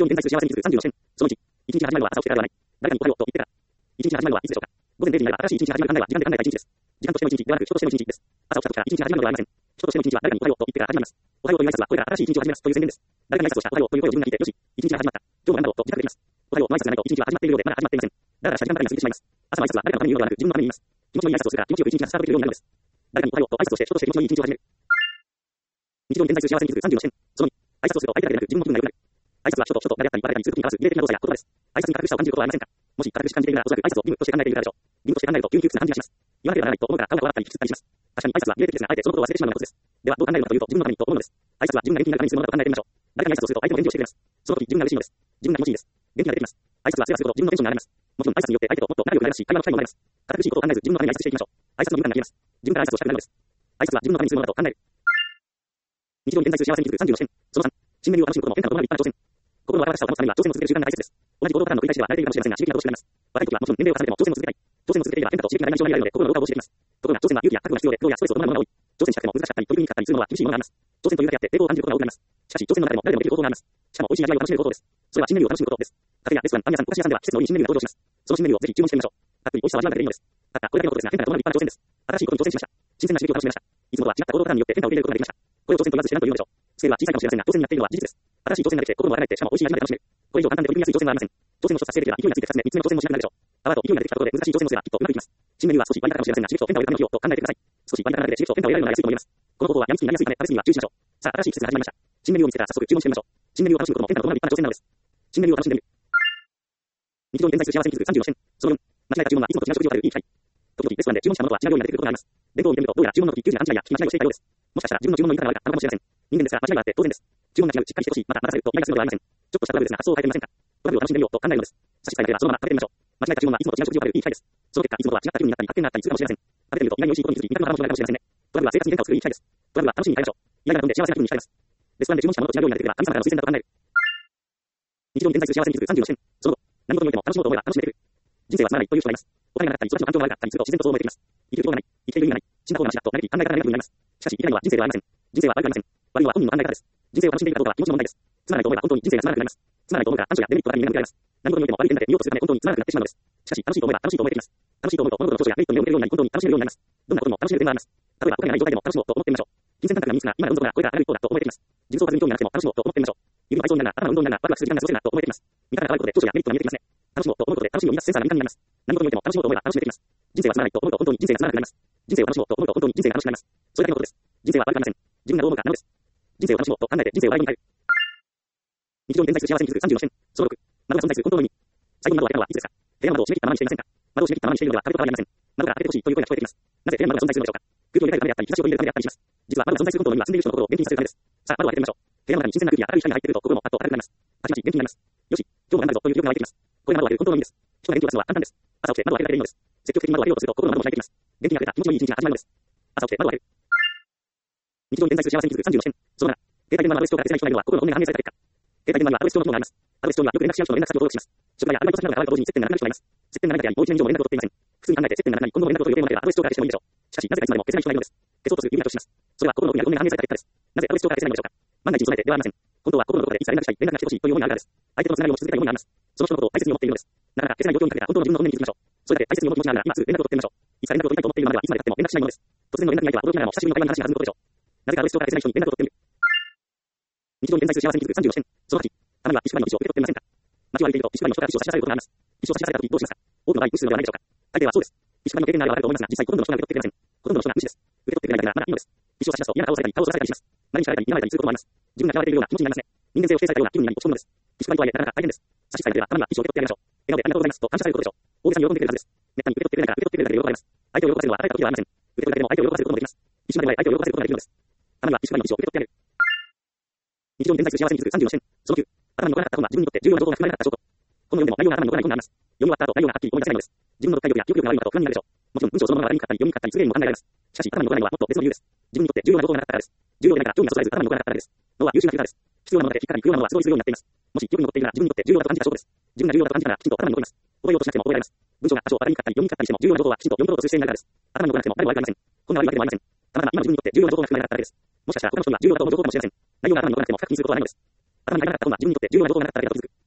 常に現在する幸せに気づく34選。その1、一日が始まるのは朝起きてからではない。誰かにおはようと言ってから。一日が始まるのはいつでしょうか。午前0時になれば新しい一日が始まる考えは時間で考えた一日です。時間としての一日ではなく人としての一日です。朝起きた時から一日が始まるのではありません。人としての一日は誰かにおはようと言ってから始まります。おはようという挨拶はこれから新しい一日を始めますという宣言です。誰かに挨拶をしたおはようという声を自分が聞いて、よし、一日が始まった。今日も頑張ろうと自覚できます。おはようの挨拶がないと一日は始まっているようでまだ始まっていません。だから時間ばかりが過ぎてしまいます。朝の挨拶は誰かのために言うのではなく自分のために言います。気持ちのいい挨拶をするから気持ちよく一日がスタートできるようになるのです。誰かにおはようと挨拶をして人として気持ちのいい一日を始める。日常に現在する幸せに気づく36選。その2、挨拶をすると相手だけでなく自分の気分が良くなる。挨拶は人と人と誰であったり誰かに通くに関わらず履歴的な動作や言葉です。挨拶に堅苦しさを感じることはありませんか。もし堅苦しく感じているならおそらく挨拶を義務として考えているからでしょう。義務として考えると急に窮屈な感じがします。言わなければならないと思うから顔が笑ったり引きつったりします。確かに挨拶は履歴的ですが、あえてそのことを忘れてしまうのがコツです。ではどう考えるのかというと自分のためにと思うのです。挨拶は自分が元気になるためにするものだと考えてみましょう。誰かに挨拶をすると相手も返事をしてくれます。その時自分が嬉しいのです。自分が気持ちいいです。元気が出てきます。挨拶はすればするほど自分のテンションが上がります。もちろん挨拶によって相手ともっと仲良くなりますし、会話の際もなります。堅苦しいことを考えず自分のために挨拶していきましょう。挨拶の義務感が消えます。自分から挨拶をしたくなるのです。挨拶は自分のためにするものだと考える。日常に現在する幸せに気づく34選。その3、新メニューを楽しむことも変化のことの立派な挑戦。心の温かさを保つためには挑戦を続ける習慣が大切です。同じ行動パターンの繰り返しでは慣れているかもしれませんが、刺激が楽しくなります。若い時はもちろん年齢を重ねても挑戦を続けたい。挑戦を続けていれば変化と刺激がない印象が見られるので心の老化を防止できます。ところが挑戦は勇気や覚悟が必要で、苦労やストレスを伴うものが多い。挑戦したくても難しかったり取り組みにくかったりするのは厳しいものがあります。挑戦というだけあって抵抗を感じることが多くなります。しかし挑戦の中でも誰でもできる方法があります。しかも美味しい味わいを楽しめることです。それは新メニューを楽しむことです。カフェやレストラン、パン屋さん、お菓子屋さんでは季節のいい新メニューが登場します。その新メニューをぜひ注文してみましょう。たっぷり美味しさを味わうだけでいいのです。たったこれだけのことですが変化が伴う立派な挑戦です。新しいことに挑戦しました。新鮮な刺激を楽しめました。いつもとは違った行動パターンによって変化を受け入れることができました。これを挑戦と言わず知らんというのでしょう。スケールは小さいかもしれませんが挑戦になっているのは事実です。新しい挑戦ができて心も洗えてしかも美味しい味まで楽しめる。これ以上簡単で取り組みやすい挑戦はありません。挑戦を一つ達成できれば勢いがついて2つ目、3つ目の挑戦もしなくなるでしょう。パワーと勢いが出てきたところで難しい挑戦をすればきっとうまくいきます。新メニューは少し割高かもしれませんが刺激と変化を得るための費用と考えてください。少し割高なだけで刺激と変化を得られるのが安いと思います。この方法はやみつきになりやすいため食べ過ぎには注意しましょう。さあ新しい季節が始まりました。新メニューを見つけたら早速注文してみましょう。新メニューを楽しむことも変化の伴う立派な挑戦なのです。新メニューを楽しんでみる。日常に現在する幸せに気づく34選。その4、間違えた注文はいつもと違う食事を食べるいい機会。時々レストランで注文したものとは違うようになってくることがあります。弁当を見てみるとどうやら注文の時9時が勘違いや聞き間違いをしていたようです。もしかしたら自分の注文の言い方が悪かったのかもしれません。人間ですから間違いがあって当然です。注文が違う、しっかりしてほしい、また待たせるとイライラするのではありません。ちょっとしたトラブルですが発想を変えてみませんか。トラブルを楽しんでみようと考えるのです。差し支えが出ればそのまま食べてみましょう。間違えた注文はいつもと違う食事を食べるいい機会です。その結果いつもとは違った気分になったり発見があったりするかもしれません。食べてみると意外に美味しいことに気づき味覚の話も広がるかもしれませんね。トラブルは生活に変化を作るいい機会です。トラブルは楽しみに変えましょう。イライラが飛んで幸せな気分に浸れます。レストランで注文したものと違うようになってくれば神様からの推薦だと考える。日常に現在する幸せに気づく34選。その後、何事においても楽しもうと思えば楽しめてくる。人生はつまらないという人がいます。お金がなかったり、育ちの環境が悪かったりすると自然とそう思えてきます。生きる必要がない、生きている意味がない、死んだ方がマシだと嘆き考え方がネガティブになります。しかし、生きないのは人生ではありません。人生は悪くありません。悪いのは本人の考え方です。人生を楽しんでいるかどうかは気持ちの問題です。つまらないと思えば本当に人生がつまらなくなります。つまらないと思うから短所やデメリットが目に見えます。何事においても悪い点だけ見ようとするため本当につまらなくなってしまうのです。しかし、楽しいと思えば楽しいと思えてきます。楽しいと思うと物事の長所やメリットに目を向けるようになり本当に楽しめるようになります。どんなことも楽しめる点があります。例えばお金がない状態でも楽しもうと思ってみましょう。金銭感覚が身につくが今の運動がこれから上がる一方だと思えてきます。自分総括に興味がなくても楽しもうと思ってみましょう。指の配送になるな、頭の運動になるな、ワクワクする時間が過ごせるなと思えてきます。見方が変わることで長所やメリットが見えてきますね。楽しもうと思うことで楽しみを生み出すセンサーが敏感になります。何事においても楽しもうと思えば楽しめてきます。人生はつまらないと思うと本当に人生がつまらなくなります。人生を楽しもうと思うと本当に人生が楽しくなります。それだけのことです。人生は悪くありません。自分がどう思うかなのです。人生を楽しもうと考えて人生を笑いに変える。日常に現在する幸せに気づく36選。その6、窓が存在する本当の意味。最後の窓は開くのはいつですか。部屋の窓を閉め切ったままにしていませんか。窓を閉め切ったままにしているのでは壁と変わりありません。窓から開けてほしいという声が聞こえてきます。なぜ部屋の窓が存在するのでしょうか。空気を入れ替えるためであったり、日差しを入れるためであったりします。実は窓が存在する本当の意味は住んでいる人の心を元気にさせるためです。さあ、窓を開けてみましょう。部屋の中に新鮮な空気や明るい光が入ってくると心もパッと明るくなります。たちまち元気になります。よし、今日も頑張るぞという気力が湧いてきます。これが窓を開ける本当の意味です。人が元気を出すのは簡単です。朝起きて窓を開けるだけでいいのです。積極的に窓を開けようとすると心の窓も開いてきます。元気にあふれた気持ちのいい一日が始まるのです。朝起きて窓を開ける。日常に現在する幸せに気づく36選。その7、携帯電話のアドレス帳から消せない人がいるのは心の本音が反映された結果。携帯電話にはアドレス帳の機能があります。アドレス帳にはよく連絡し合う人の連絡先を登録します。職場やアルバイト先などが変わると同時に接点がなくなる人がいます。接点がないだけあり、もう1年以上も連絡を取っていません。普通に考えて接点がなくなり、今後も連絡を取る予定もなければアドレス帳から消してもいいでしょう。しかし、なぜかいつまでも消せない人がいるのです。消そうとする指がとします。それは心の奥にある本音が反映された結果です。なぜアドレス帳から消せないのでしょうか。万が一に備えてではありません。本当は心のどこかでいつか連絡したい、連絡がしてほしいという思いがあるからです。相手とのつながりを持ち続けたい思いがあります。その人のことを大切に思っているのです。なかなか消せない状況にかけた本当の自分の本音に気づきましょう。それだけ大切に思う気持ちがあるなら今すぐ連絡を取ってみましょう。いつか連絡を取りたいと思っているまではいつまで経っても連絡しないものです。突然の連絡が相手は驚きながらも久しぶりの会話に話が弾むことでしょう。なぜかアドレス帳から消せない人に連絡を取ってみる。日常に現在する幸せに気づく36選。その8、たまには石張りの石を受け取ってみませんか。街を歩いていると石張りの人から石を差し出されることがあります。石を差し出された時どうしますか。多くの場合無視するのではないでしょうか。大抵はそうです。石張りの経験があると思いますが、実際ほとんどの人が受け取ってくれません。ほとんどの人が無視です。受け取ってくれないならまだいいのです。石を差し出すと嫌な顔をされたり顔をさらされたりします。何にされたり睨まれたりすることもあります。自分が嫌われているような気持ちになりますね。人間性を否定されたような気分になり落ち込むのです。石張りとはいえなかなか大変です。差し支えなければたまには石を受け取ってやりましょう。笑顔でありがとうございますと感謝されることでしょう。大げさに喜んでくれるはずです。めったに受け取ってくれないから受け取ってくれるだけで喜ばれます。相手を喜ばせるのは与えた時ではありません。受け取るだけでも相手を喜ばせることもできます。石までは相手を喜ばせることができるのです。たまには石張りの石を受け取ってやる。日常に現在する幸せに気づく36選。その9、頭に残らなかった本は自分にとって重要な情報が含まれなかった証拠。本を読んでも内容が頭に残らない本があります。読み終わった後内容がはっきり思い出せないのです。自分の読解力や記憶力が悪いのだと不安になるでしょう。もちろん文章そのものが悪いかったり読みにくかったりする例にも考えられます。しかし頭に残らないのはもっと別の理由です。自分にとって重要な情報がなかったからです。重要でないから興味がそそられず頭に残らなかったからです。脳は優秀なフィルターです。必要なものだけ聞くからに不要なものはすごいするようになっています。もし記憶に残っているなら自分にとって重要だと感じた証拠です。自分が重要だと感じたらきちんと頭に残ります。覚えようとしなくても覚えられます。文章が多少分かりにくかったり読みにくかったりしても重要な情報はきちんと読み取ろうとする姿勢になるからです。頭に残らなくても誰も悪くありません。こんな悪いわけでもありません。たまたま今自分にとって重要な情報が含まれなかっただけです。もしかしたら他の人には重要だと思う情報かもしれません。内容が頭に残らなくても深く気にすることはないのです。頭に入らなかった本は自分にとって重要な情報がなかっただけだと気づく。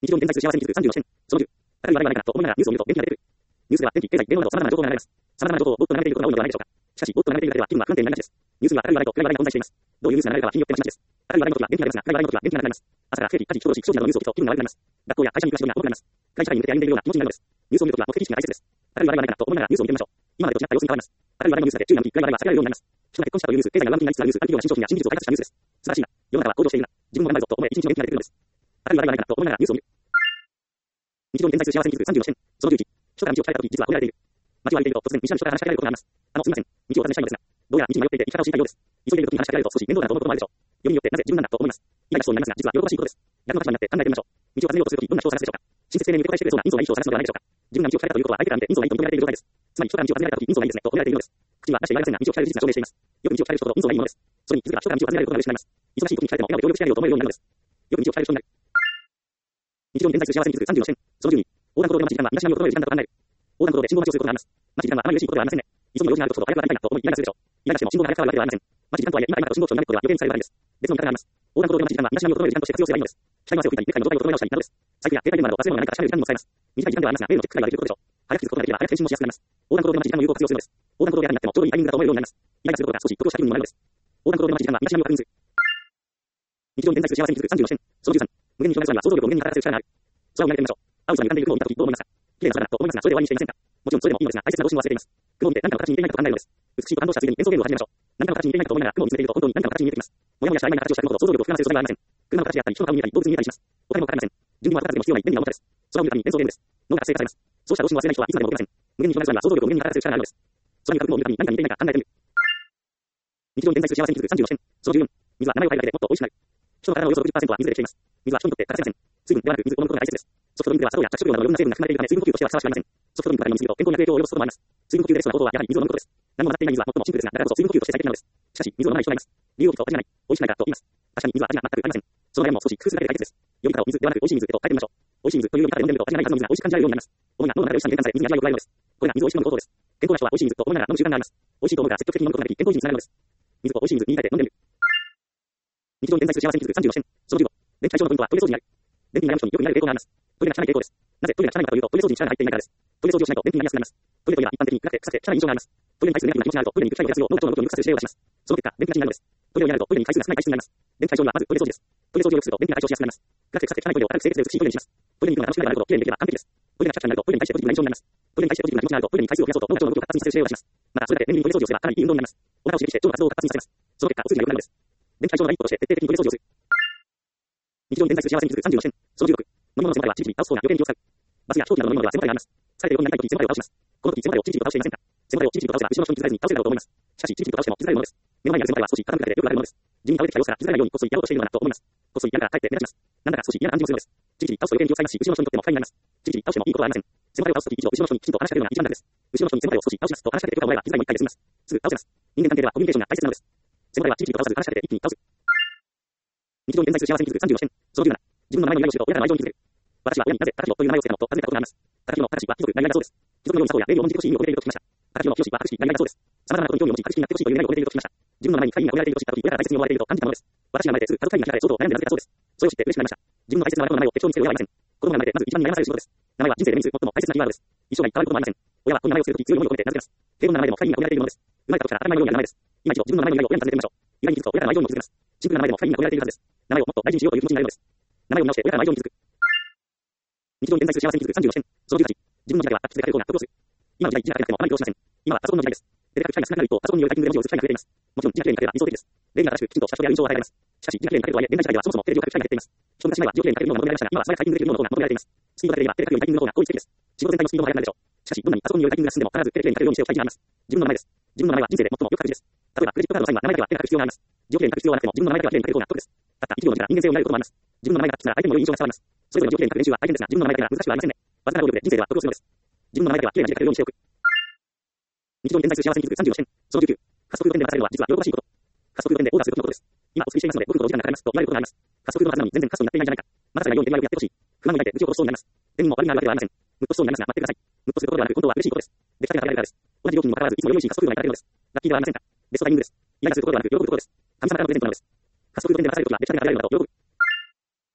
日常に点在する幸せに気づく36選。その10。明るい我々がと思いながらニュースを見ると元気が出てくる。ニュースでは天気、経済、電話など様々な情報が流れます。様々な情報をボットが流れていることが多いのではないでしょうか。しかし、ボットが流れているだけでは気分は不安定になりがちです。ニュースには明るい話題と暗い話題が混在しています。どういうニュースが流れるかは日によってまちまちです。明るい話題の時は元気が出ますが、暗い話題の時は元気がなくなります。朝から不景気、家事、人殺し、不祥事などのニュースを聞くと気分が悪くなります。学校や会社に暮らしが重くなります。会社に向けて歩んでいるような気持ちになるのです。ニュースを見るときは目的意識が大切です。明るい話題がないかなと思いながらニュースを見てみましょう。今までと違った様子に変わります。明るい話題のニュースだけ注意なのに、暗い話題は避けられるようになります。人が結婚したというニュース、経済が上向きになりつつあるニュース、ある企業が新商品や新技術を開発したニュースです。素晴らしいな。世の中は向上しているな。自分も頑張るぞと思え、一日の元気が出てくるのです。明るい話題がないかなと思いながらニュースを見る。日常に点在する幸せに気づく36選。その11。人が道を聞かれたとき、実は褒められている。街を歩いていると突然見知らぬ人から話しかけられることがあります。すみません。道をお尋ねしたいのですが、どうやら道に迷っていて生き方を知りたいようです。急いでいるときに話しかけられると少し面倒だなと思うこともあるでしょう。世によってなぜ自分なんだと思います。イライラしそうになりますが、実は喜ばしいことです。逆の立場になって考えてみましょう。道を尋ねようとするとき、どんな人を探すでしょうか。親切丁寧に受け答えしてくれそうな人相がいい人を探すのではないでしょうか。自分が道を聞かれたということは相手から見て人相がいいと認められている状態です。つまり人から道を尋ねられたとき、人相がいいですねと褒められているのです。口には出していませんが、道を聞かれる事実が証明しています。よく道を聞かれる人と人相がいいものです。それに気づけば人から道を尋ねられることが嬉しくなります。忙しい時に聞かれても笑顔で協力してあげようと思えるようになるのです。よく道を聞かれる人になる。日常に点在する幸せに気づく36選。その12。横断歩道で待ち時間は身だしなみを整える時間だと考える。横断歩道で信号待ちをすることがあります。待ち時間はあまり嬉しいことではありませんね。急ぎの用事があることほど早く渡りたいなと思いイライラするでしょう。イライラしても信号が早く変わるわけではありません。待ち時間とはいえ今と信号機をなめることでは予定にされるわけです。別の見方があります。横断歩道で待ち時間は身だしなみを整える時間として活用すればいいのです。下に汗を拭いたり、ネクタイの状態を整え直したりなどです。財布や携帯電話など忘れ物がないか調べる時間にも使えます。短い時間ではありますが、例のチェックくらいはできることでしょう。早く気づくことができれば早く返信もしやすくなります。横断歩道で待ち時間の有効活用するのです。横断歩道でになってもちょうどいいタイミングだと思えるようになります。イライラすることが少し得をした気分にもなるのです。横断歩道で待ち時間は身だしなみを確認する。日常に点在する幸せに気づく36選。その13。無限に広がる空には想像力を無限に働かせる力がある。空を見上げてみましょう。青空に浮かんでいる雲を見たときどう思いますか。綺麗な空だと思いますが、それで終わりにしていませんか。もちろんそれでもいいのですが、大切な動詞も忘れています。雲を見て何かの形に似ていないかと考えるのです。美しいと感動したついでに演奏ゲームを始めましょう。何かの形に似ていないかと思いながら雲を見つめていると本当に何かの形に見えてきます。もやもやした曖昧な形をした雲ほど想像力を膨らませる素材はありません。車の形であったり、人の顔に見えたり、動物に見えたりします。お金もかかりません。準備も後片付けも必要ない便利なものです。空を見るために演奏ゲームです。脳が活性化されます。そうした動詞も忘れない人はいつまでも動けません。無限に広がる空には想像力を無限に働かせる力があるのです。空に浮かぶ雲を見るために何かに似ていないか考えてみる。日常に点在する幸せに気づく36選。その14。水は名前を変えるだけでもっと美味しくなる。人の体のおよそ60%は水でできています。水は人にとって欠かせません。水分ではなく水を飲むことが大切です。ソフトドリンクでは砂糖や着色料などいろんな成分が含まれているため水分補給としてはふさわしくありません。ソフトドリンクから飲みすぎると健康に悪い影響を及ぼすこともあります。水分補給でベストな方法はやはり水を飲むことです。何も混ざっていない水は最もシンプルですが、だからこそ水分補給として最適なのです。しかし、水を飲まない人がいます。理由を聞くと味がない、美味しくないからと言います。確かに水は味が全くありません。その悩みも少し工夫するだけで解決です。より方を水ではなく美味しい水へと変えてみましょう。美味しい水という読み方で飲んでみると味がないはずの水が美味しく感じられるようになります。思いが脳の中で美味しさに変換され水に味わいを加えるのです。これが水を美味しく飲む方法です。健康な人は美味しい水と思いながら飲む習慣があります。美味しいと思うから積極的に飲むことができ、健康維持につながるのです。水を美味しい水に変えて飲んでみる。日常に点在する幸せに気づく36選。その15。電気最小のポイントはトイレ掃除にある。電気に悩む人によく見られる傾向があります。トイレが汚い傾向です。なぜトイレが汚いかというと、トイレ掃除に力が入っていないからです。トイレ掃除をしないと便秘になりやすくなります。トイレは一般的に暗くて臭くて汚い印象があります。トイレに対するネガティブな気持ちがあるとトイレに行く機会を減らすよう脳と脳の動きを動かす指令を出します。その結果、便秘がちになるのです。トイレをやるとトイレに回数が少ない体質になります。電気最小にはまずトイレ掃除です。トイレ掃除をよくすると便秘が解消しやすくなります。暗くて臭くて汚いトイレを明るく清潔で美しいトイレにします。トイレに行くのが楽しくなるほど綺麗にできれば完璧です。トイレがくちゃくちゃになるとトイレに対してポジティブな印象になります。トイレに対してポジティブな気持ちがあるとトイレに回数を増やそうと脳と脳の動きを活発にさせる指令を出します。また、それだけ便利にトイレ掃除をすればかなりいい運動になります。お腹を刺激して腸の活動を活発にさせます。その結果、お通じが良くなるのです。電気最小の第一歩として徹底的にトイレ掃除をする。日常に点在する幸せに気づく36選。その16。飲み物の背もたれはちびちび倒す方が余計に気を使う。バスや飛行機などの飲み物では背もたれがあります。疲れて横になりたいとき背もたれを倒します。この時背もたれをちびちびと倒していませんか。背もたれをちびちびと倒せば後ろの人に気づかれずに倒せるだろうと思います。しかし、ちびちびと倒しても気づかれるものです。目の前にある背もたれは少し傾くだけでよくなるものです。地味に倒れてきた様子から気づかないようにこっそりやろうとしているのだなと思います。こっそりやるからかえって目立ちます。なんだか少し嫌な感じもするのです。ちびちび倒すと余計に気を使いますし、後ろの人にとっても不快になります。ちびちび倒してもいいことはありません。背もたれを倒すとき以上後ろの人にきちんと話しかけるのが一番楽です。後ろの人に背もたれを少し倒しますと話しかけてくれたもらえば気づかないように一回で済みます。すぐ倒せます。人間関係ではコミュニケーションが大切なのです。背もたれはちびちびと倒さず話しかけて一気に倒す。日常に点在する幸せに気づく36選。その17。自分の名前の由来を知ると親からの愛情に気づく。私は親になぜ高弘という名前をつけたのと尋ねたことがあります。高弘の高は貴族なりわいだそうです。貴族のように佐藤や礼儀を重んじてほしい意味を込めていると聞きました。高弘の清は博識なりわいだそうです。様々なことに興味を持ち博識になってほしいという願いを込めていると聞きました。自分の名前に会議が込められていると知ったとき親から大切に思われていると感じたものです。私が生まれてすぐ家族会議が開かれ騒動を悩んで名付けたそうです。それを知って嬉しくなりました。自分の大切な我々の名前を適当につける親はいません。子供が生まれてまず一番に悩まされる仕事です。名前は人生で目にする最も大切なキーワードです。一生涯変わることもありません。親はこの名前をつけるとき強い思いを込めて名付けます。平凡な名前でも会議が込められているものです。生まれた時から当たり前のようにある名前です。今一度自分の名前の由来を親に尋ねてみましょう。由来に気づくと親からの愛情にも気づけます。シンプルな名前でも会議が込められているはずです。名前をもっと大事にしようという気持ちになるのです。名前を見直して親からの愛情に気づく。日常に点在する幸せに気づく36選。その18。自分の時代は達筆で書けるような得をする。今の時代、字が書けなくてもあまり苦労しません。今はパソコンの時代です。で書く機会が少なくなる一方、パソコンによるタイピングで文字を打つ機会が増えています。もちろん字が綺麗に書ければ理想的です。例が正しくきちんとした人である印象を与えられます。しかし字が綺麗に書けるとはいえ、現代社会ではそもそもテレビを書く機会が減っています。一昔前は字を綺麗に書けるのが求められましたが、今は素早くタイピングできるのが求められています。スピードが出ればテレビよりタイピングの方が効率的です。仕事全体のスピードも速くなるでしょう。しかし、どんなにパソコンによるタイピングが進んでも必ずテレビに書けるようにしておきたい字があります。自分の名前です。自分の名前は人生で最もよく書く字です。例えば、クレジットカードのサインは名前だけは手で書く必要があります。字を綺麗に書く必要はなくても、自分の名前だけは綺麗に書ける方が得です。たった一行の字から人間性を見られることもあります。自分の名前が書きなら相手にも良い印象が伝わります。それぞれの字を綺麗に書く練習は大変ですが、自分の名前だけなら難しくはありませんね。わずかな労力で人生では得をするのです。自分の名前だけは綺麗な字で書けるようにしておく。日常に点在する幸せに気づく36選。その19。加速度点で渡されるのは実は喜ばしいこと。加速度点でオーダーすることのことです。今お作りしていますので、5分ほどお時間がかかりますと言われることがあります。加速度のはずなのに全然加速になっていないんじゃないか。まだされないように手際よくやってほしい。不満を抱いて愚痴を起こしそうになります。点にも悪いがあるわけではありません。ムッとしそうになりますが待ってください。ムッとすることではなく、本当は嬉しいことです。出来たてが食べられるからです。同じ料金にもかかわらず、いつもより美味しい加速度がいただけるのです。ラッキーではありませんか。ベストタイミングです。イライラすることではなく、喜ぶことです。神様からのプレゼントなのです。加速度点で渡されるときは、出来たてが食べられるのだと喜ぶ。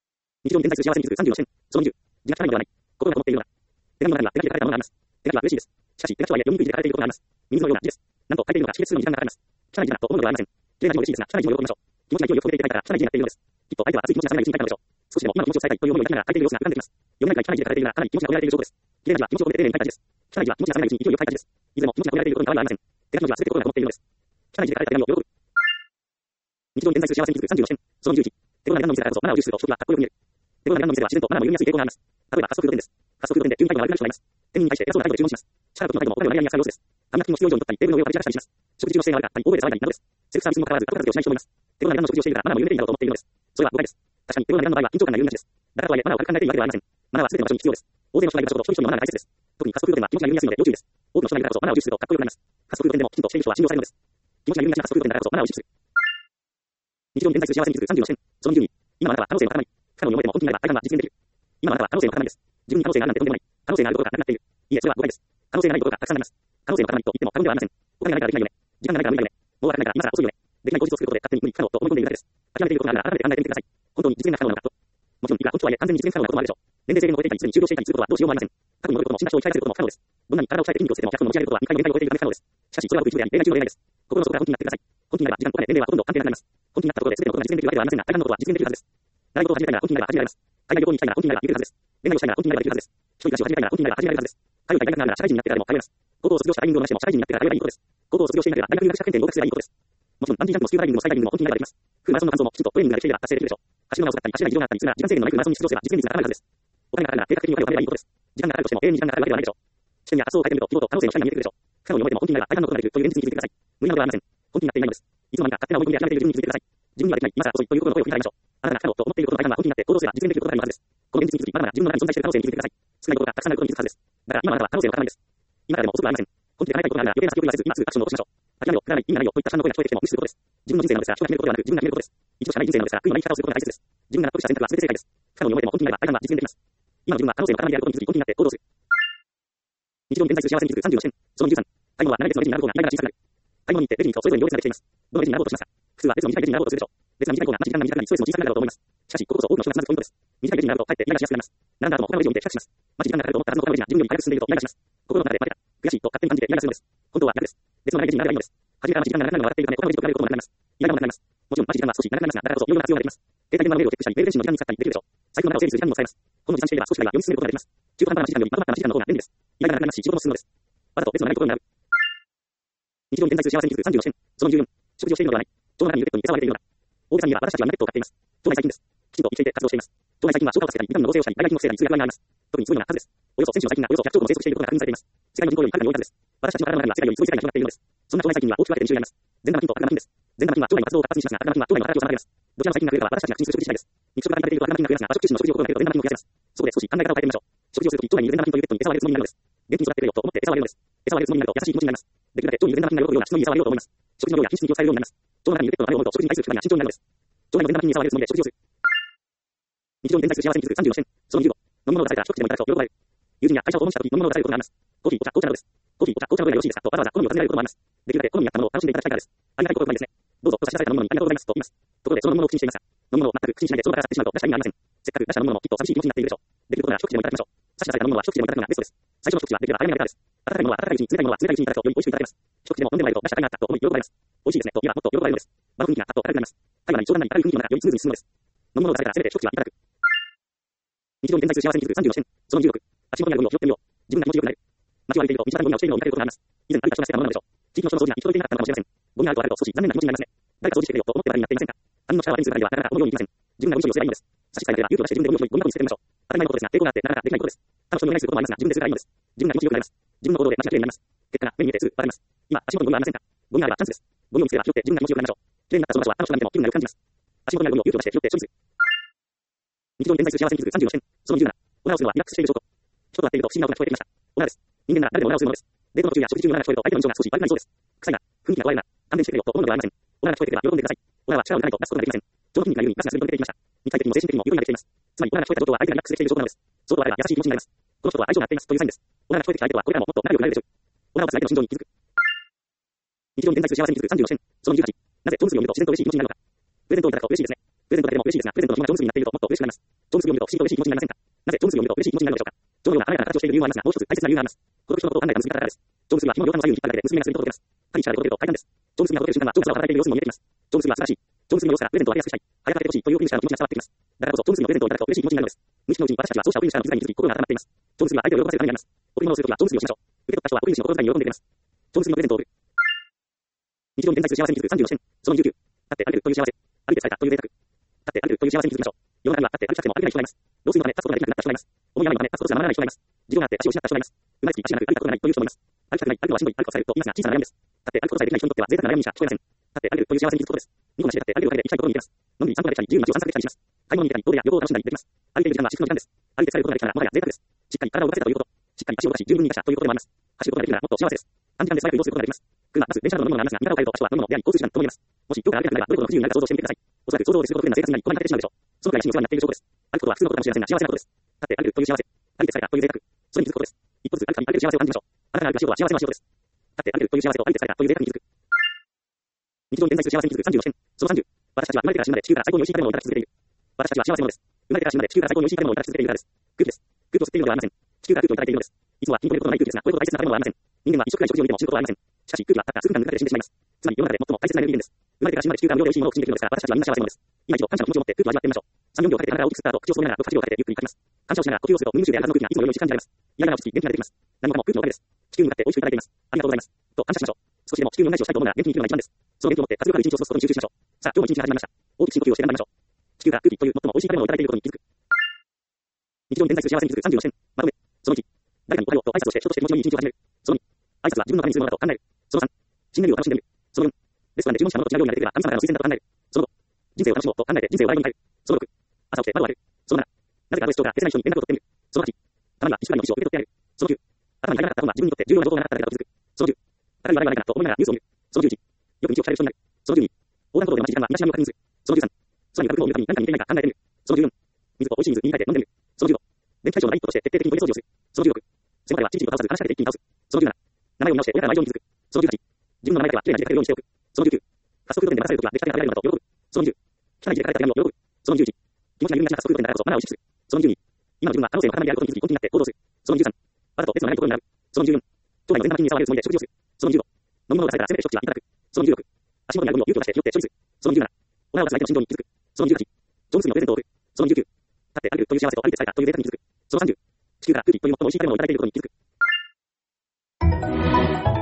日常に点在する幸せに気づく34視点。その20。自覚ないのではない。心がこもっているのだ。手紙の中には手書きで書かれたものがあります。手書きは嬉しいです。しかし、手書きとはいえ読みにくい字で書かれていることがあります。水のような字です。なんと書いているのが識別するのに時間がかかります。汚い字だと思うのではありません。綺麗な字も嬉しいですが、汚い字を喜びましょう。気持ちが勢いを込めていて書いたら汚い字になっているのです。きっと相手は熱い気持ちが冷めないうちに書いたのでしょう。少しでも今の気持ちを伝えたいという思いを抱きながら書いている様子が浮かんできます。読めないくらい汚い字で書かれているならかなり気持ちが込められている証拠です。綺麗な字は気持ちを込めて丁寧に書いた字です。汚い字は気持ちが冷めないうちに勢いよく書いた字です。いずれも気持ちが込められていることに変わりはありません。手書きの字は全て心がこもっているのです。汚い字で書かれた手紙を喜ぶ。日常に点在する幸せに気づく36視点。その21。手頃な値段の店であるとマナーを重視すると人はかっこよく見える。手頃な値段の店では自然とマナーも緩みやすい傾向があります。例えば、ファストフード店です。ファストフード店で急に態度が悪くなる人がいます。店員に対して偉そうな態度で注文します。しばらくこの態度もお金を悩みやすさ様子です。紙ナプキンを必要以上に取ったり、テーブルの上を歩き散らしたりします。食事中の姿勢が悪かったり、大声で騒いだりなどです。セルフサービスにもかかわらず後片付けをしない人もいます。手頃な値段の食事をしているからマナーも緩めていいだろうと思っているのです。それは誤解です。確かに手頃な値段の場合は緊張感が緩みがちです。だからとはいえマナーを軽く考えているわけではありません。マナーは全ての場所に必要です。大勢の人がいる場所と一人一人のマナーが大切です。特にファストフード店は気持ちが緩みやすいので要注意です。多くの人がいるからこそマナーを重視するとかっこよくなります。ファストフード店でもきちんとしている人は信用されるのです。気持ちが緩みがちなファストフード店だからこそマナーを重視する。日常に点在する幸せに気づく36視点。その22。今あなたは可能性の塊。不可能に思えても本気になれば大胆は実現できる。今あなたは可能性の塊です。自分に可能性があるなんてとんでもない。可能性があることがなくなっている。いいえ、それは誤解です。可能性がないことがたくさんあります。可能性の塊と言っても過言ではありません。お金がないからできないよね。時間がないから無理だよね。もうわからないから今更遅いよね。できない口実を作ることで勝手に無理不可能と思い込んでいるだけです。諦めていることがあるなら改めて考えてみてください。本当に実現が可能なのかと。もちろん、いくら本気とはいえ完全に実現可能なこともあるでしょう。年齢制限を超えていたり、すでに終了していたりすることはどうしようもありません。過去に戻ることも死んだ人を生き返らせることも不可能です。どんなに体を鍛えて筋肉をつけても脚本を持ち上げることは2回の限界を超えているため不可能です。しかし、それはごく一部であり、例外中の例外です。心の底から本気になってください。本気になれば時間とお金、年齢はほとんど関係なくなります。本気になったところで全てのことが実現できるわけではありませんが、大半のことは実現できるはずです。習い事を始めたいなら本気になれば始められます。海外旅行に行きたいなら本気になれば行けるはずです。恋愛をしたいなら本気になればできるはずです。一人暮らしを始めたいなら本気になれば始められるはずです。海外大学なら社会人になってからでも通えます。高校を卒業したタイミングをなしても社会人になってから通えばいいことです。高校を卒業していなければ大学入学者検定に合格すればいいことです。もちろん、バンジージャンプもスキューバダイビングもスカイダイビングも本気になればできます。フルマラソンの完走もきちんとトレーニングができていれば達成できるでしょう。走りの長さだったり、走りが異常があったりするなら時間制限のないフルマラソンに出場すれば実現率が高まるはずです。お金がかかるなら計画的にお金を貯めればいいことです。時間がかかるとしても永遠に時間がかかるわけではないでしょう。視点や発想を変えてみると、希望と可能性の下に見えてくるでしょう。不可能に思えても本気になれば大半のことができるという現実に気づいてください。無理なのではありません。本気になっていないのです。いつの間にか勝手な思い込みで諦めている自分に気づいてください。自分にはできない、今更遅いという心の声を聞いてあげましょう。あなたが不可能と思っていることの大半は本気になって行動すれば実現できることがあるはずです。この現実に気づき、まだまだ自分の中に存在している可能性に気づいてください。少ないことがたくさんあることに気づくはずです。だから今あなたは可能性の塊です。今からでも遅くはありません。本気で叶えたいことがあるなら余計な先送りはせず、今すぐアクションを起こしましょう。諦めろ、くだらない、意味がないよといった下の声が聞こえてきても無視することです。自分の人生なのですから、人が決めることではなく自分が決めることです。一度しかない人生なのですから、悔いのない生き方をすることが大切です。自分が納得した選択は全て正解です。不可能に思えても本気になれば大半は実現できます。今の自分は可能性の塊であることに気づき、本気になって行動する。日常に点在する幸せに気づく34視点。その23。買い物は長い列のレジに並ぶ方が意外な小さくなる。買い物に行ってレジに行くとそれぞれに行列ができています。どのレジに並ぼうとしますか。普通は列の短いレジに並ぼうとするでしょう。列が短い方が待ち時間が短くなりストレスも小さくなるだろうと思います。しかし、こここそ多くの人がつまずくポイントです。短いレジに並ぶとかえってイライラしやすくなります。並んだ後も他のレジを見て比較します。待ち時間がかかると思ったはずの他のレジが自分より早く進んでいるとイライラします。心の中で待てた。悔しいと勝手に感じてイライラするのです。本当は逆です。列の長いレジに並べばいいのです。初めから待ち時間が長くなるのが分かっているため他のレジと比べることもなくなります。イライラもなくなります。もちろん待ち時間は少し長くなりますが、だからこそいろいろな活用ができます。携帯電話のメールをチェックしたり、メール返信の時間に使ったりできるでしょう。財布の中を整理する時間にも使えます。ほんの時間していれば少しくらいは読み進めることができます。中途半端な時間よりまとまった時間の方が便利です。イライラがなくなりますし、仕事も進むのです。わざと列の長いところに並ぶ。日常に点在する幸せに気づく34視点。その14。食事をしているのではない。腸の中にいるペットに餌をあげているのだ。大げさに言えば私たちは今ペットを飼っています。腸内細菌です。きちんと生きていて活動しています。腸内細菌は消化を助けたり、ビタミンの合成をしたり、大菌を防いだりする役割があります。特にすごいのが数です。およそ1000種の細菌がおよそ100兆個も生息していることが確認されています。世界の人口よりはるかに多い数です。私たちの体の中には世界よりすごい世界が広がっているのです。そんな腸内細菌には大きく分けて2種類あります。善玉菌と悪玉菌です。善玉菌は腸内の活動を活発にしますが、悪玉菌は腸内の働きを妨げます。どちらの細菌が増えれば私たちが口にする食事次第です。肉食が食べていると悪玉菌が増えますが、和食中心の食事を心がけると善玉菌を増やせます。そこで少し考え方を変えてみましょう。食事をするとき腸内にいる善玉菌というペットに餌をあげるつもりになるのです。元気に育ってくれよと思って餌をあげるのです。餌をあげるつもりになると優しい気持ちになります。できるだけ腸にいる善玉菌が喜ぶような質のいい餌をあげようと思います。食事の量や品質に気を使えるようになります。腸の中にいるペットのあれを思うと食事に対する気配が慎重になるのです。腸内の善玉菌に餌をあげるつもりで食事をする。日常に点在する幸せに気づく34視点。その15。飲み物を出されたら一口でもいただくと喜ばれる。友人や会社を訪問したとき飲み物を出されることがあります。コーヒー、お茶などです。コーヒー、お茶のどれがよろしいですかとわざわざ好みを尋ねられることもあります。できるだけ好みに合ったものを楽しんでいただきたいからです。ありがたい心配ですね。どうぞと差し出された飲み物にありがとうございますと言います。ところでその飲み物を口にしていますか。飲み物を全く口にしないでその場から去ってしまうと出した意味がありません。せっかく出した飲み物もきっと寂しい気持ちになっているでしょう。できることなら一口でもいただきましょう。差し出された飲み物は一口でもいただくのがベストです。最初の一口はできれば早めがいいからです。温かいものは温かいうちに、冷たいものは冷たいうちにいただくとより美味しくいただけます。一口でも飲んでもらえると出した甲斐があったと思い喜ばれます。美味しいですねと言えばもっと喜ばれるのです。場の雰囲気がパッと明るくなります。会話に冗談なり明るい雰囲気の中よりスムーズに進むのです。飲み物を出されたら全て一口はいただく。日常に点在する幸せに気づく36視点。その16。足元にあるゴミを拾ってみよう。自分が気持ちよくなる。街を歩いていると道端にゴミが落ちているのを見かけることがあります。以前誰か人が捨てたものなのでしょう。地域の人の掃除が行き届いていなかったのかもしれません。ゴミがあるとあると少し残念な気持ちになりますね。誰か掃除してくれよと思ってばかりになっていませんか。他人の力を手にする場合はなかなかこのようにいきません。自分がゴミ処理をすればいいのです。差し支えなければ勇気を出して自分でゴミを拾いゴミ箱に捨ててみましょう。当たり前のことですが抵抗があってなかなかできないことです。他の人にお願いすることもありますが自分ですればいいのです。自分が気持ちよくなります。自分の行動で街が綺麗になります。結果が目に見えてすぐわかります。今足元にゴミはありませんか。ゴミがあればチャンスです。ゴミを見つければ拾って自分が気持ちよくなりましょう。綺麗になったその場所は他の人が見ても気分が良く感じます。足元にあるゴミを勇気を出して拾って処理する。日常に点在する幸せに気づく36視点。その27。おならをするのはリラックスしている証拠。人となっていると不思議な音が聞こえてきました。おならです。人間なら誰でもおならをするのです。デートの途中や食事中におならが聞こえると相手の印象が少し悪くなりそうです。臭いな、雰囲気が怖いな、勘弁してくれよと思うのではありません。おならが聞こえてくれば喜んでください。おならは力を抜かないと出すことができません。腸の筋肉が緩み、ガスがすり込んで出てきました。肉体的にも精神的にも愉快ができています。つまり、おならが聞こえた状況は相手がリラックスできている状況なのです。そうとあれば優しい気持ちになります。この人とは愛情があっていますというサインです。おならが聞こえてきた相手とはこれからももっと仲良くなれるでしょう。おならを出す相手の心情に気づく。日常に点在する幸せに気づく36視点。その28。なぜ、ジョンズを見ると自然と嬉しい気持ちになるのか。プレゼントをいただくと嬉しいですね。プレゼントだけでも嬉しいですが、プレゼントの紐が上手になっているともっと嬉しくなります。 成仏を見ると不思議と嬉しい気持ちになりませんか？なぜ成仏を見ると嬉しい気持ちになるのでしょうか？そのような華やかな形をしている理由はありますが、もう一つ大切な理由があります。この人のことを考えた結び方からです。成仏は紐の両端の左右に引っ張られて結び目がすると届けます。神力が届けると快感です。成仏が届ける瞬間は成仏が働いている様子にも見えてきます。成仏は素晴らしい。成仏の様子からプレゼントをあげやすくしたい。早く食べてほしいというプリンシャーの気持ちが伝わってきます。だからこそ成仏のプレゼントをいただくと嬉しい気持ちになるのです。無意識のうちに私たちはそうしたプリンシャーの気遣いに気づき心が温まっています。成仏は相手を喜ばせるためにあります。贈り物をするときは成仏をしましょう。受け取った人は贈り主の心遣いに喜んでくれます。成仏のプレゼントを贈る。日常に現在する幸せに気づく36点。その29。立って歩けるという幸せ。歩いて疲れたという贅沢。立って歩けるという幸せに気づきましょう。世の中には立って歩きたくても歩けない人がいます。老衰のため立つことができなくなった人がいます。重い病のため立つことすらままならない人がいます。事情があって足を失った人がいます。生まれつき足がなく歩いたことがないという人もいます。歩きたくない、歩くのはしんどい、歩くとされると言いますが小さな悩みです。立って歩くことさえできない人にとっては贅沢な悩みにしか聞こえません。立って歩けるという幸せに気づくことです。ニコなしで立って歩けるだけで行きたいところに行けます。のんびり散歩ができたり、自由な街を散策できたりします。買い物に行けたり、遠出や旅行を楽しんだりできます。歩いている時間は至福の時間です。歩いて疲れることができたらもはや贅沢です。しっかり体を動かせたということ。しっかり足を動かし、十分に動かしたということでもあります。走ることができるならもっと幸せです。短時間で素早く移動することができます。車、バス、電車などの飲み物がありますが、見方を変えると場所は飲み物であり、交通手段とも言えます。もし今日から歩けなくなればどれほどの不自由になるか想像してみてください。おそらく想像を絶すること不便な生活になり、こまにかけてしまうでしょう。そのくらい真にお世話になっている証拠です。歩くことは普通のことかもしれませんが、幸せなことです。立って歩けるという幸せ。歩いて疲れたという贅沢。それに気づくことです。一歩ずつ歩くたび歩ける幸せを感じましょう。あなたが歩く足音は幸せな足音です。立って歩けるという幸せと歩いて疲れたという贅沢に気づく。日常に現在する幸せに気づく36点。その30。私たちは生まれてから死ぬまで地球から最高に美味しい食べ物をいただき続けている。私たちは幸せ者です。生まれてから死ぬまで地球から最高に美味しい食べ物をいただき続けているからです。空気です。空気を吸っているのではありません。地球から空気をいただいているのです。いつもは貧困でことのない空気ですが、これほど大切な食べ物はありません。人間は一食くらい食事を入れても死ぬことはありません。しかし空気はたった数分間抜かれて死んでしまいます。つまり世の中で最も大切なエネルギー源です。生まれてから死ぬまで地球が無料で美味しいものを口にできるのですから、私たちはみんな幸せ者です。今一度感謝の気持ちを持って空気を味わってみましょう。3、4秒かけて鼻から大きく吸った後、口を閉めながら6、8秒かけてゆっくり吐きます。感謝をしながら呼吸をすると無夢中であるはずの空気がいつもより美味しく感じられます。嫌な落ち着き、元気が出てきます。何もかも空気のおかげです。地球に向かって美味しくいただいています。ありがとうございます。と感謝しましょう。少しでも地球の恩返しをしたいと思うなら元気に生きるのが一番です。その元気を持って活力ある一日を過ごすことに集中しましょう。さあ、今日も一日が始まりました。大きく深呼吸をして頑張りましょう。地球から空気という最も美味しい食べ物をいただいていることに気づく。日常に現在する幸せに気づく36点。まとめ。その1。誰かにおはようと挨拶をして人として気持ちのいい一日を始める。その2。挨拶は自分のためにするものだと考える。その3。新メニューを楽しんでみる。その4。レストランで注文したものと違うようになれていれば神様からの推薦だと考える。その5。人生を楽しもうと考えて人生を笑いに変える。その6。朝起きて窓を開ける。その7。なぜかある人が消せない人に連絡を取ってみる。その8。たまには1週間の記事を受け取ってやる。その9。頭に入らなかった本は自分にとって重要な情報がなかっただけだと気づく。その10。高い話題はないかなと思いながらニュースを見る。その11。よく道を聞かれる人になる。その12。横断歩道で待ち時間は身だしなみを確認する。その13。空に浮かぶ雲を見るたびに何かに似ていないか考えてみる。その14。水と美味しい水に変えて飲んでみる。その15。電気対象の第一歩として徹底的にトイレ掃除をする。その16。背もたれはチリチリと倒さず話しかけて一気に倒す。その17。名前を見直して親からの愛情に気づく。その18。自分の名前だけは綺麗な字で書けるようにしておく。その19。早速うどんで任されるときは出来たてが食べられるのと喜ぶ。その20。汚い字で書かれた手紙を喜ぶ。その21。気持ちが緩みがちな早速うどんだからこそマナーを意識する。その22。今の自分は可能性の塊であることに気づき根気になって行動する。その23。わざと列のないところに並ぶ。その24。将来の善な金に触れるつもりで食事をする。その25。飲み物がされたらせめて一口はいただく。その26。足元にあるゴミを勇気を出して拾って処理する。その27。お前を出す相手の心情に気づく。その28。上手にのプレゼントを送る。その29。立って歩けるという幸せと歩いて疲れたという贅沢に気づく。その30。地球から空気という最も美味しい食べ物をいただいていることに気づく。